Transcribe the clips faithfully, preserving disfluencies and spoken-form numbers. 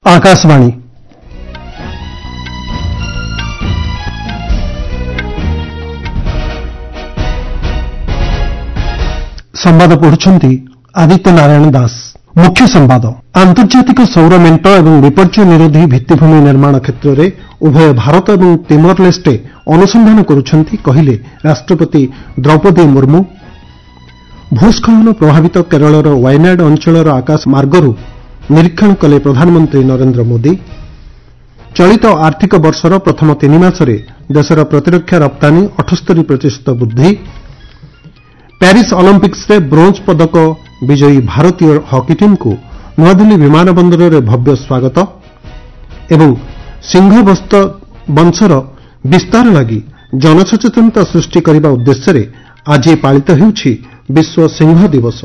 आकाशवाणी संवाद पढ़ुछंती आदित्य नारायण दास। मुख्य संवाद आंतर्जातिक सौर मेंट एवं विपर्य निरोधी भित्तिभूमि निर्माण क्षेत्र में उभय भारत और तिमोर लेस्टे अनुसंधान करुछंती कहिले राष्ट्रपति द्रौपदी मुर्मू। भूस्खलन प्रभावित केरलर वायनाड अंचलर आकाश मार्गरू निरीक्षण कले प्रधानमंत्री नरेंद्र मोदी। चलित आर्थिक वर्षर प्रथम तीन मासरे देशर प्रतिरक्षा रप्तानी अठस्तरी प्रतिशत वृद्धि। प्यारिस ओलंपिक्स रे ब्रोंज पदक विजयी भारतीय हॉकी टीम को नूआदिल्ली विमान बंदर में भव्य स्वागत एवं सिंह वंशर विस्तार लगी जनसचेतनता सृष्टि करने उद्देश्य आज पालित होउछि विश्व सिंह दिवस।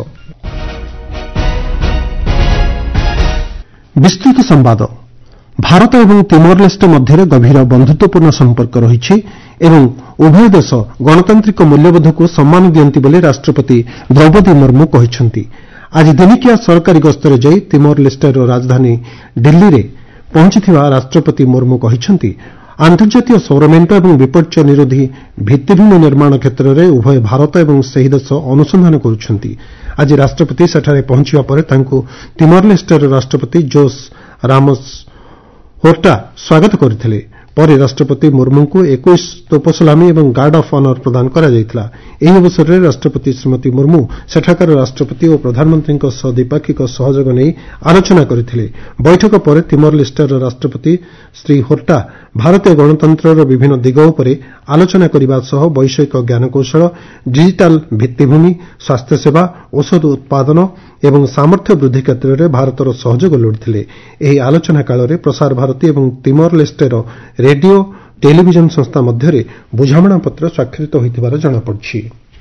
विस्तृत संवाद भारत एवं तिमोर लेस्टे मध्य गभीर बंधुत्वपूर्ण संपर्क रही एवं उभय देश गणतांत्रिक मूल्यबोध को सम्मान दियंती बोली राष्ट्रपति द्रौपदी मुर्मू कहिसेंती। आज दिनिकिया सरकारी गस्तरे जाई तिमोर लेस्टेर राजधानी दिल्ली रे पहुंचीथिबा राष्ट्रपति मुर्मू कहिसेंती आंतर्जातीय सौरमेंट एवं विपर्य निरोधी भित्तिभूमि निर्माण क्षेत्र में उभय भारत एवं सही देश अनुसंधान करुछंती। आज राष्ट्रपति सेठारे पहुंचिबा परे तांको तिमोर लेस्टेर राष्ट्रपति जोस रामोस होर्टा स्वागत करथिले। परे राष्ट्रपति मुर्मू को इक्कीस तोपसलामी एवं गार्ड ऑफ ऑनर प्रदान करा जायतिला। एही अवसर में राष्ट्रपति श्रीमती मुर्मू सेठाकार राष्ट्रपति और प्रधानमंत्री द्विपाक्षिक सहयोग नहीं आलोचना करथिले। बैठक पर तिमोर लेस्टेर राष्ट्रपति श्री होर्टा भारतीय गणतंत्र विभिन्न दिग उपरे आलोचना करने सह वैषयिक ज्ञानकौशल डिजिटाल भित्तिभूमि स्वास्थ्य सेवा औषध उत्पादन एवं सामर्थ्य वृद्धि क्षेत्र में भारतर सहयोग लोड़िथिले। एही आलोचना काल में प्रसार भारती एवं तिमोर लेस्टेर रेडियो टेलीविजन संस्था मध्य बुझामणा पत्र स्वाक्षरित होइथिबार जଣାपड़िछि।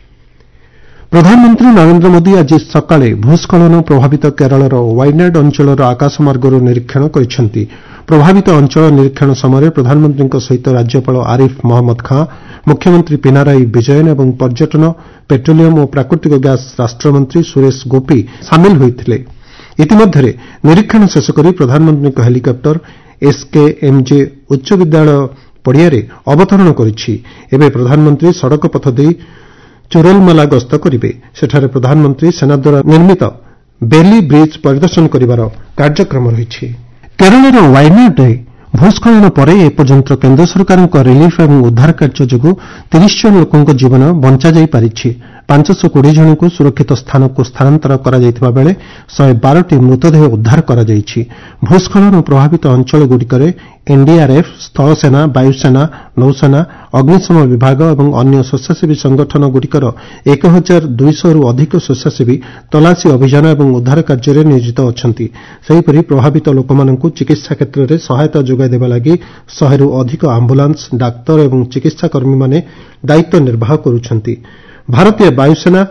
प्रधानमंत्री नरेंद्र मोदी आज सकाळे भूस्खलन प्रभावित केरलर वायनाड अंचलर आकाशमार्गरू निरीक्षण करिसेंती। प्रभावित अंचल निरीक्षण समय प्रधानमंत्री सहित राज्यपाल आरिफ मोहम्मद खां, मुख्यमंत्री पिनाराई विजयन एवं पर्यटन पेट्रोलियम और प्राकृतिक गैस राष्ट्रमंत्री सुरेश गोपी सामिल होइथिले। इतिमধ্যে निरीक्षण शेष करी प्रधानमंत्री हेलिकप्टर एसकेएमजे उच्च विद्यालय पड़ियारे अवतरण करिछि। एबे प्रधानमंत्री सड़क पथ देई चोरलमला गस्त करिवे। सेठारे प्रधानमंत्री सेना द्वारा निर्मित बेली ब्रिज परिदर्शन करिवार कार्यक्रम रहिछि। केरलर वायनाड भूस्खलन पर एपर्यंत केन्द्र सरकार रिलीफ एवं उद्धार कार्य जो तीस जन लोकों जीवन बंचा जाई पारिछि। पांच सौ कोड़े जन को सुरक्षित स्थान को स्थानांतर करा जायतिबा बेले शहे बारह मृतदेह उद्धार करा जायछि। भूस्खलन प्रभावित अंचल गुड़िकरे एनडीआरएफ, स्थलसेना, वायुसेना, नौसेना, अग्निशम विभाग और अन्य स्वेच्छासेवी संगठन गुड़िकर एक हजार दुईश रु अधिक स्वेच्छासेवी तलाशी अभियान और उद्धार कार्य में नियोजित अछंती। सेहिपरि प्रभावित लोकमानंकु चिकित्सा क्षेत्र में सहायता जोगाई देबा लागि शहे रु अधिक आम्बुलांस, डाक्तर और चिकित्सा कर्मी माने दायित्व निर्वाह करुछंती। भारतीय वायुसेना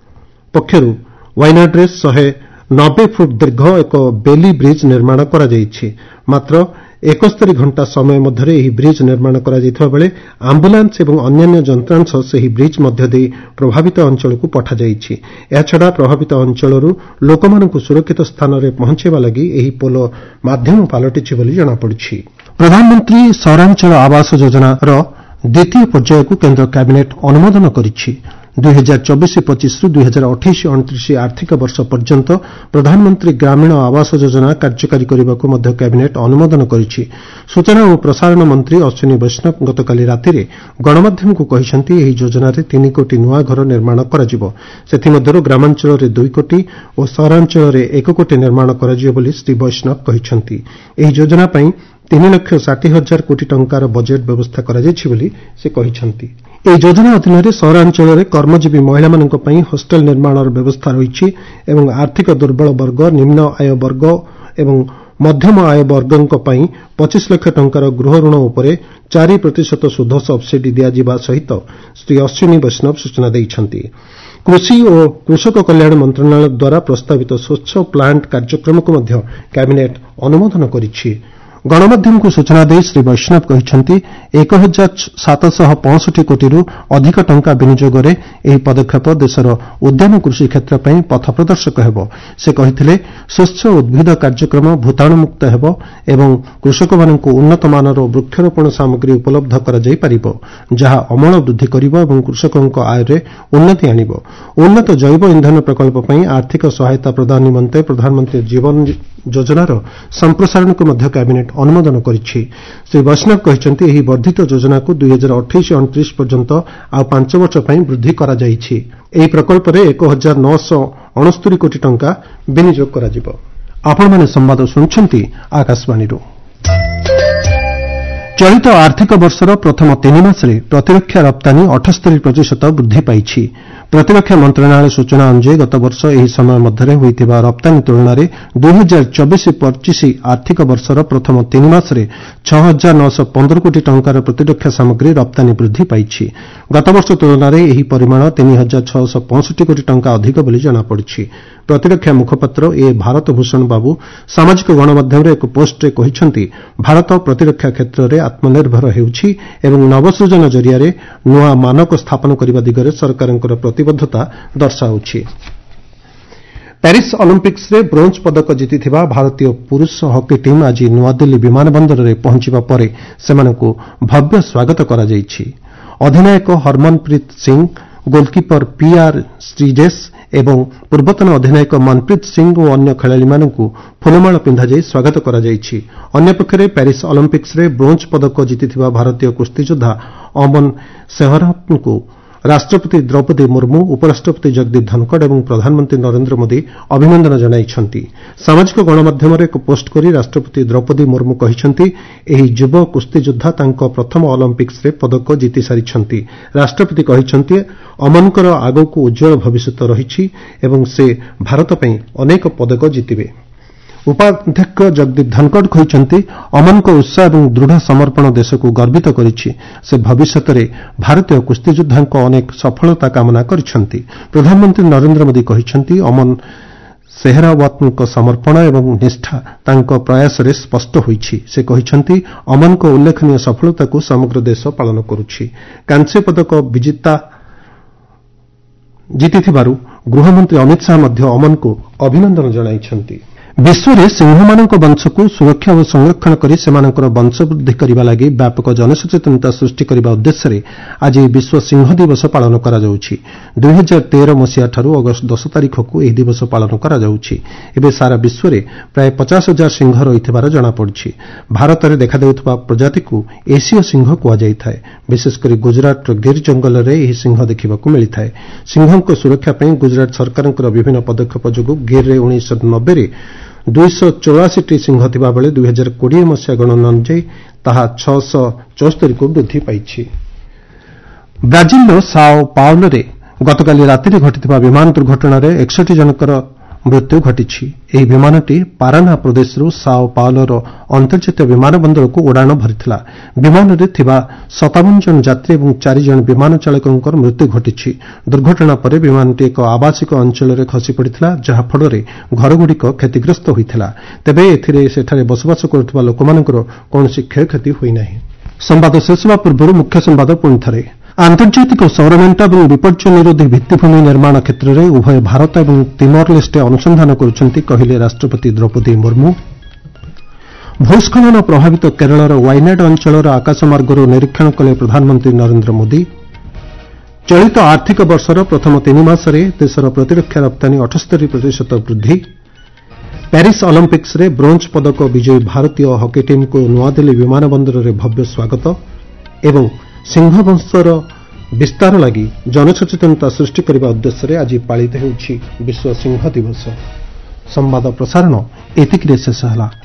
पक्षरू वायनाड्रे शहे नब्बे फुट दीर्घ एक बेली ब्रिज निर्माण करा जायछि। मात्र एकस्तरी घंटा समय मध्य यह ब्रिज निर्माण करा जायथिबा बेले आम्बुलांस एवं अन्यान्य जंत्रांश सही ब्रिज मध्य दे प्रभावित अंचल को पठा जायछि। एछडा प्रभावित अंचलरू लोकमानंकु सुरक्षित स्थान रे पहुंचेबा लागि एही पोल माध्यम पालटिछि बोली जणा पड़िछि। प्रधानमंत्री सहरांचल आवास योजनार द्वितीय पर्याय को केन्द्र कैबिनेट अनुमोदन करिछि। दुई हजार चौबीस पच्चीस रु दुई हजार अठाईस अणतीस आर्थिक वर्ष पर्यंत प्रधानमंत्री ग्रामीण आवास योजना कार्यकारी करने को मध्य कैबिनेट अनुमोदन करिछि। सूचना और प्रसारण मंत्री अश्विनी वैष्णव गतकाली रातिरे गणमाध्यम को कहिसेंती एही योजना रे तीन कोटी नुआ घर निर्माण कराजिबो। सेथिमध्यरु ग्रामांचल रे दुई कोटी और सहरांचल रे एक कोटी निर्माण कराजिबो बोली श्री वैष्णव कहिसेंती। एही योजना पई तीन लाख षाठी हजार कोटी टंकार बजेट व्यवस्था करा जायछि बोली से कहिसेंती। ଏହି ଯୋଜନା ଅଧୀନରେ ସହରାଞ୍ଚଳରେ କର୍ମଜୀବୀ ମହିଳାମାନଙ୍କ ପାଇଁ ହଷ୍ଟେଲ ନିର୍ମାଣର ବ୍ୟବସ୍ଥା ରହିଛି ଏବଂ ଆର୍ଥିକ ଦୁର୍ବଳ ବର୍ଗ, ନିମ୍ନ ଆୟ ବର୍ଗ ଏବଂ ମଧ୍ୟମ ଆୟ ବର୍ଗଙ୍କ ପାଇଁ ପଚିଶ ଲକ୍ଷ ଟଙ୍କାର ଗୃହ ଋଣ ଉପରେ ଚାରି ପ୍ରତିଶତ ସୁଧ ସବ୍ସିଡି ଦିଆଯିବା ସହିତ ଶ୍ରୀ ଅଶ୍ୱିନୀ ବୈଷ୍ଣବ ସୂଚନା ଦେଇଛନ୍ତି। କୃଷି ଓ କୃଷକ କଲ୍ୟାଣ ମନ୍ତ୍ରଣାଳୟ ଦ୍ୱାରା ପ୍ରସ୍ତାବିତ ସ୍ୱଚ୍ଛ ପ୍ଲାଣ୍ଟ କାର୍ଯ୍ୟକ୍ରମକୁ ମଧ୍ୟ କ୍ୟାବିନେଟ୍ ଅନୁମୋଦନ କରିଛି। ଗଣମାଧ୍ୟମକୁ ସୂଚନା ଦେଇ ଶ୍ରୀ ବୈଷ୍ଣବ କହିଛନ୍ତି ଏକ ହଜାର ସାତଶହ ପଞ୍ଚଷଠି କୋଟିରୁ ଅଧିକ ଟଙ୍କା ବିନିଯୋଗରେ ଏହି ପଦକ୍ଷେପ ଦେଶର ଉଦ୍ୟାନ କୃଷି କ୍ଷେତ୍ର ପାଇଁ ପଥ ପ୍ରଦର୍ଶକ ହେବ। ସେ କହିଥିଲେ ସ୍ୱଚ୍ଛ ଉଦ୍ଭିଦ କାର୍ଯ୍ୟକ୍ରମ ଭୂତାଣୁମୁକ୍ତ ହେବ ଏବଂ କୃଷକମାନଙ୍କୁ ଉନ୍ନତମାନର ବୃକ୍ଷରୋପଣ ସାମଗ୍ରୀ ଉପଲବ୍ଧ କରାଯାଇପାରିବ, ଯାହା ଅମଳ ବୃଦ୍ଧି କରିବ ଏବଂ କୃଷକଙ୍କ ଆୟରେ ଉନ୍ନତି ଆଣିବ। ଉନ୍ନତ ଜୈବ ଇନ୍ଧନ ପ୍ରକଳ୍ପ ପାଇଁ ଆର୍ଥିକ ସହାୟତା ପ୍ରଦାନ ନିମନ୍ତେ ପ୍ରଧାନମନ୍ତ୍ରୀ ଜୀବନ ଯୋଜନାର ସମ୍ପ୍ରସାରଣକୁ ମଧ୍ୟ କ୍ୟାବିନେଟ୍ ଅନୁମୋଦନ କରିଛି। ଶ୍ରୀ ବୈଷ୍ଣବ କହିଛନ୍ତି ଏହି ବର୍ଦ୍ଧିତ ଯୋଜନାକୁ ଦୁଇ ହଜାର ଅଠେଇଶ ଅଣତିରିଶ ପର୍ଯ୍ୟନ୍ତ ଆଉ ପାଞ୍ଚ ବର୍ଷ ପାଇଁ ବୃଦ୍ଧି କରାଯାଇଛି। ଏହି ପ୍ରକଳ୍ପରେ ଏକ ହଜାର ନଅଶହ ଅଣସ୍ତରୀ କୋଟି ଟଙ୍କା ବିନିଯୋଗ କରାଯିବ। ଆପଣମାନେ ସମ୍ବାଦ ଶୁଣୁଛନ୍ତି ଆକାଶବାଣୀରୁ। ଚଳିତ ଆର୍ଥିକ ବର୍ଷର ପ୍ରଥମ ତିନି ମାସରେ ପ୍ରତିରକ୍ଷା ରପ୍ତାନୀ ଅଠସ୍ତରୀ ପ୍ରତିଶତ ବୃଦ୍ଧି ପାଇଛି। ପ୍ରତିରକ୍ଷା ମନ୍ତ୍ରଣାଳୟ ସୂଚନା ଅନୁଯାୟୀ ଗତବର୍ଷ ଏହି ସମୟ ମଧ୍ୟରେ ହୋଇଥିବା ରପ୍ତାନୀ ତୁଳନାରେ ଦୁଇ ହଜାର ଚବିଶ ପଚିଶ ଆର୍ଥିକ ବର୍ଷର ପ୍ରଥମ ତିନି ମାସରେ ଛଅ ହଜାର ନଅଶହ ପନ୍ଦର କୋଟି ଟଙ୍କାର ପ୍ରତିରକ୍ଷା ସାମଗ୍ରୀ ରପ୍ତାନୀ ବୃଦ୍ଧି ପାଇଛି। ଗତବର୍ଷ ତୁଳନାରେ ଏହି ପରିମାଣ ତିନି ହଜାର ଛଅଶହ ପଞ୍ଚଷଠି କୋଟି ଟଙ୍କା ଅଧିକ ବୋଲି ଜଣାପଡ଼ିଛି। ପ୍ରତିରକ୍ଷା ମୁଖପାତ୍ର ଏ ଭାରତ ଭୂଷଣ ବାବୁ ସାମାଜିକ ଗଣମାଧ୍ୟମରେ ଏକ ପୋଷ୍ଟରେ କହିଛନ୍ତି, ଭାରତ ପ୍ରତିରକ୍ଷା କ୍ଷେତ୍ରରେ ଆତ୍ମନିର୍ଭର ହେଉଛି ଏବଂ ନବସୃଜନ ଜରିଆରେ ନୂଆ ମାନକ ସ୍ଥାପନ କରିବା ଦିଗରେ ସରକାରଙ୍କର ପ୍ରତିବଦ୍ଧତା ଦର୍ଶାଉଛି। ପ୍ୟାରିସ୍ ଅଲିମ୍ପିକ୍ସରେ ବ୍ରୋଞ୍ଜ ପଦକ ଜିତିଥିବା ଭାରତୀୟ ପୁରୁଷ ହକି ଟିମ୍ ଆଜି ନୂଆଦିଲ୍ଲୀ ବିମାନ ବନ୍ଦରରେ ପହଞ୍ଚିବା ପରେ ସେମାନଙ୍କୁ ଭବ୍ୟ ସ୍ୱାଗତ କରାଯାଇଛି। ଅଧିନାୟକ ହରମନପ୍ରୀତ ସିଂ, ଗୋଲକିପର ପିଆର୍ ଶ୍ରୀଜେଶ ଏବଂ ପୂର୍ବତନ ଅଧିନାୟକ ମନପ୍ରୀତ ସିଂ ଓ ଅନ୍ୟ ଖେଳାଳିମାନଙ୍କୁ ଫୁଲମାଳ ପିନ୍ଧାଯାଇ ସ୍ୱାଗତ କରାଯାଇଛି। ଅନ୍ୟପକ୍ଷରେ ପ୍ୟାରିସ୍ ଅଲିମ୍ପିକ୍ସରେ ବ୍ରୋଞ୍ଜ ପଦକ ଜିତିଥିବା ଭାରତୀୟ କୁସ୍ତିଯୋଦ୍ଧା ଅମନ ସେହରାଓ୍ୱତଙ୍କୁ ରାଷ୍ଟ୍ରପତି ଦ୍ରୌପଦୀ ମୁର୍ମୁ, ଉପରାଷ୍ଟ୍ରପତି ଜଗଦୀପ ଧନକଡ଼ ଏବଂ ପ୍ରଧାନମନ୍ତ୍ରୀ ନରେନ୍ଦ୍ର ମୋଦି ଅଭିନନ୍ଦନ ଜଣାଇଛନ୍ତି। ସାମାଜିକ ଗଣମାଧ୍ୟମରେ ଏକ ପୋଷ୍ଟ କରି ରାଷ୍ଟ୍ରପତି ଦ୍ରୌପଦୀ ମୁର୍ମୁ କହିଛନ୍ତି, ଏହି ଯୁବ କୁସ୍ତିଯୋଦ୍ଧା ତାଙ୍କ ପ୍ରଥମ ଅଲିମ୍ପିକ୍ସରେ ପଦକ ଜିତିସାରିଛନ୍ତି। ରାଷ୍ଟ୍ରପତି କହିଛନ୍ତି, ଅମନଙ୍କର ଆଗକୁ ଉଜ୍ଜଳ ଭବିଷ୍ୟତ ରହିଛି ଏବଂ ସେ ଭାରତ ପାଇଁ ଅନେକ ପଦକ ଜିତିବେ। ଉପାଧ୍ୟକ୍ଷ ଜଗଦୀପ ଧନକଡ଼ କହିଛନ୍ତି, ଅମନଙ୍କ ଉତ୍ସାହ ଏବଂ ଦୃଢ଼ ସମର୍ପଣ ଦେଶକୁ ଗର୍ବିତ କରିଛି। ସେ ଭବିଷ୍ୟତରେ ଭାରତୀୟ କୁସ୍ତିଯୋଦ୍ଧାଙ୍କ ଅନେକ ସଫଳତା କାମନା କରିଛନ୍ତି। ପ୍ରଧାନମନ୍ତ୍ରୀ ନରେନ୍ଦ୍ର ମୋଦି କହିଛନ୍ତି, ଅମନ ସେହରାଓ୍ୱତଙ୍କ ସମର୍ପଣ ଏବଂ ନିଷ୍ଠା ତାଙ୍କ ପ୍ରୟାସରେ ସ୍ପଷ୍ଟ ହୋଇଛି। ସେ କହିଛନ୍ତି, ଅମନଙ୍କ ଉଲ୍ଲେଖନୀୟ ସଫଳତାକୁ ସମଗ୍ର ଦେଶ ପାଳନ କରୁଛି। କାଂସ୍ୟ ପଦକ ବିଜେତା ଜିତିଥିବାରୁ ଗୃହମନ୍ତ୍ରୀ ଅମିତ ଶାହା ମଧ୍ୟ ଅମନଙ୍କୁ ଅଭିନନ୍ଦନ ଜଣାଇଛନ୍ତି। ବିଶ୍ୱରେ ସିଂହମାନଙ୍କ ବଂଶକୁ ସୁରକ୍ଷା ଓ ସଂରକ୍ଷଣ କରି ସେମାନଙ୍କର ବଂଶବୃଦ୍ଧି କରିବା ଲାଗି ବ୍ୟାପକ ଜନସଚେତନତା ସୃଷ୍ଟି କରିବା ଉଦ୍ଦେଶ୍ୟରେ ଆଜି ବିଶ୍ୱ ସିଂହ ଦିବସ ପାଳନ କରାଯାଉଛି। ଦୁଇ ହଜାର ତେର ମସିହାଠାରୁ ଅଗଷ୍ଟ ଦଶ ତାରିଖକୁ ଏହି ଦିବସ ପାଳନ କରାଯାଉଛି। ଏବେ ସାରା ବିଶ୍ୱରେ ପ୍ରାୟ ପଚାଶ ହଜାର ସିଂହ ରହିଥିବାର ଜଣାପଡ଼ିଛି। ଭାରତରେ ଦେଖାଦେଉଥିବା ପ୍ରଜାତିକୁ ଏସୀୟ ସିଂହ କୁହାଯାଇଥାଏ। ବିଶେଷକରି ଗୁଜରାଟର ଗିର୍ ଜଙ୍ଗଲରେ ଏହି ସିଂହ ଦେଖିବାକୁ ମିଳିଥାଏ। ସିଂହଙ୍କ ସୁରକ୍ଷା ପାଇଁ ଗୁଜରାଟ ସରକାରଙ୍କର ବିଭିନ୍ନ ପଦକ୍ଷେପ ଯୋଗୁଁ ଗିର୍ରେ ଉଣେଇଶହ ନବେରେ ଦୁଇଶହ ଚଉରାଶୀଟି ସିଂହ ଥିବାବେଳେ ଦୁଇ ହଜାର କୋଡ଼ିଏ ମସିହା ଗଣନା ଅନୁଯାୟୀ ତାହା ଛଅଶହ ଚଉସ୍ତରୀକୁ ବୃଦ୍ଧି ପାଇଛି। ବ୍ରାଜିଲର ସାଓ ପାଉଲୋରେ ଗତକାଲି ରାତିରେ ଘଟିଥିବା ବିମାନ ଦୁର୍ଘଟଣାରେ ଏକଷଠି ଜଣଙ୍କର ମୃତ୍ୟୁ ଘଟିଛି। ଏହି ବିମାନଟି ପାରାନା ପ୍ରଦେଶରୁ ସାଓ ପାଉଲୋର ଅନ୍ତର୍ଜାତୀୟ ବିମାନ ବନ୍ଦରକୁ ଉଡ଼ାଣ ଭରିଥିଲା। ବିମାନରେ ଥିବା ସତାବନ ଜଣ ଯାତ୍ରୀ ଏବଂ ଚାରି ଜଣ ବିମାନ ଚାଳକଙ୍କର ମୃତ୍ୟୁ ଘଟିଛି। ଦୁର୍ଘଟଣା ପରେ ବିମାନଟି ଏକ ଆବାସିକ ଅଞ୍ଚଳରେ ଖସିପଡ଼ିଥିଲା, ଯାହାଫଳରେ ଘରଗୁଡ଼ିକ କ୍ଷତିଗ୍ରସ୍ତ ହୋଇଥିଲା। ତେବେ ଏଥିରେ ସେଠାରେ ବସବାସ କରୁଥିବା ଲୋକମାନଙ୍କର କୌଣସି କ୍ଷୟକ୍ଷତି ହୋଇନାହିଁ। ସମ୍ବାଦ ଶେଷ ହେବା ପୂର୍ବରୁ ମୁଖ୍ୟ ସମ୍ବାଦ ପୁଣିଥରେ। ଆନ୍ତର୍ଜାତିକ ସୌରମେଣ୍ଟ ଏବଂ ବିପର୍ଯ୍ୟୟ ନିରୋଧୀ ଭିତ୍ତିଭୂମି ନିର୍ମାଣ କ୍ଷେତ୍ରରେ ଉଭୟ ଭାରତ ଏବଂ ତିମୋର ଲେଷ୍ଟେ ଅନୁସନ୍ଧାନ କରୁଛନ୍ତି, କହିଲେ ରାଷ୍ଟ୍ରପତି ଦ୍ରୌପଦୀ ମୁର୍ମୁ। ଭୂସ୍ଖଳନ ପ୍ରଭାବିତ କେରଳର ୱାଇନାଡ୍ ଅଞ୍ଚଳର ଆକାଶମାର୍ଗରୁ ନିରୀକ୍ଷଣ କଲେ ପ୍ରଧାନମନ୍ତ୍ରୀ ନରେନ୍ଦ୍ର ମୋଦି। ଚଳିତ ଆର୍ଥିକ ବର୍ଷର ପ୍ରଥମ ତିନି ମାସରେ ଦେଶର ପ୍ରତିରକ୍ଷା ରପ୍ତାନୀ ଅଠସ୍ତରୀ ପ୍ରତିଶତ ବୃଦ୍ଧି। ପ୍ୟାରିସ୍ ଅଲିମ୍ପିକ୍ସରେ ବ୍ରୋଞ୍ଜ ପଦକ ବିଜୟୀ ଭାରତୀୟ ହକି ଟିମ୍କୁ ନୂଆଦିଲ୍ଲୀ ବିମାନ ବନ୍ଦରରେ ଭବ୍ୟ ସ୍ୱାଗତ ଏବଂ ସିଂହ ବଂଶର ବିସ୍ତାର ଲାଗି ଜନସଚେତନତା ସୃଷ୍ଟି କରିବା ଉଦ୍ଦେଶ୍ୟରେ ଆଜି ପାଳିତ ହେଉଛି ବିଶ୍ୱ ସିଂହ ଦିବସ। ସମ୍ବାଦ ପ୍ରସାରଣ ଏତିକିରେ ଶେଷ ହେଲା।